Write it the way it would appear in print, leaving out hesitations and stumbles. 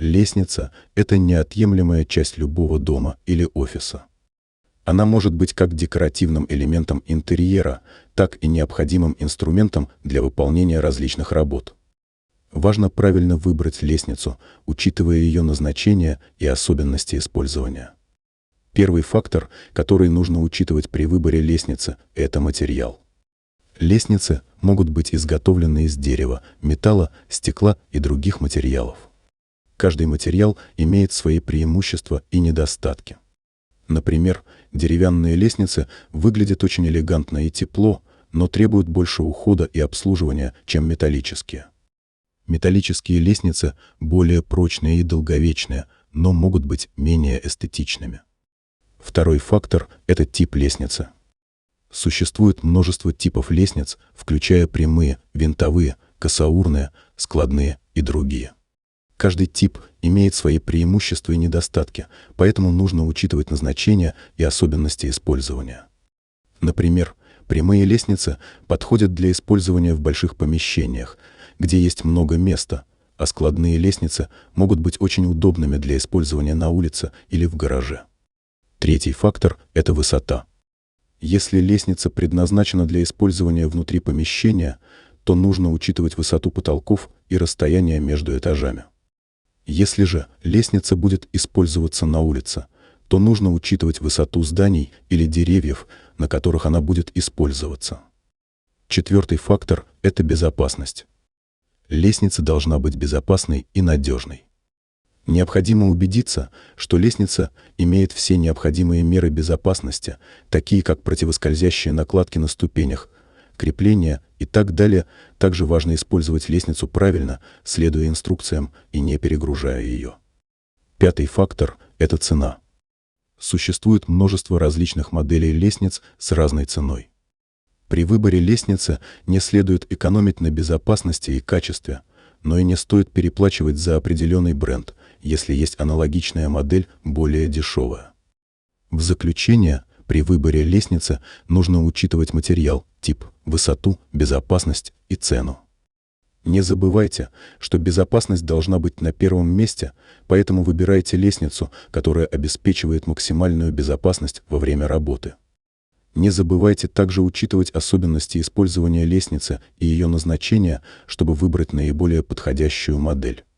Лестница – это неотъемлемая часть любого дома или офиса. Она может быть как декоративным элементом интерьера, так и необходимым инструментом для выполнения различных работ. Важно правильно выбрать лестницу, учитывая ее назначение и особенности использования. Первый фактор, который нужно учитывать при выборе лестницы – это материал. Лестницы могут быть изготовлены из дерева, металла, стекла и других материалов. Каждый материал имеет свои преимущества и недостатки. Например, деревянные лестницы выглядят очень элегантно и тепло, но требуют больше ухода и обслуживания, чем металлические. Металлические лестницы более прочные и долговечные, но могут быть менее эстетичными. Второй фактор – это тип лестницы. Существует множество типов лестниц, включая прямые, винтовые, косоурные, складные и другие. Каждый тип имеет свои преимущества и недостатки, поэтому нужно учитывать назначение и особенности использования. Например, прямые лестницы подходят для использования в больших помещениях, где есть много места, а складные лестницы могут быть очень удобными для использования на улице или в гараже. Третий фактор – это высота. Если лестница предназначена для использования внутри помещения, то нужно учитывать высоту потолков и расстояние между этажами. Если же лестница будет использоваться на улице, то нужно учитывать высоту зданий или деревьев, на которых она будет использоваться. Четвертый фактор – это безопасность. Лестница должна быть безопасной и надежной. Необходимо убедиться, что лестница имеет все необходимые меры безопасности, такие как противоскользящие накладки на ступенях, крепления и так далее. Также важно использовать лестницу правильно, следуя инструкциям и не перегружая ее. Пятый фактор – это цена. Существует множество различных моделей лестниц с разной ценой. При выборе лестницы не следует экономить на безопасности и качестве, но и не стоит переплачивать за определенный бренд, если есть аналогичная модель, более дешевая. В заключение, при выборе лестницы нужно учитывать материал, тип, высоту, безопасность и цену. Не забывайте, что безопасность должна быть на первом месте, поэтому выбирайте лестницу, которая обеспечивает максимальную безопасность во время работы. Не забывайте также учитывать особенности использования лестницы и ее назначения, чтобы выбрать наиболее подходящую модель.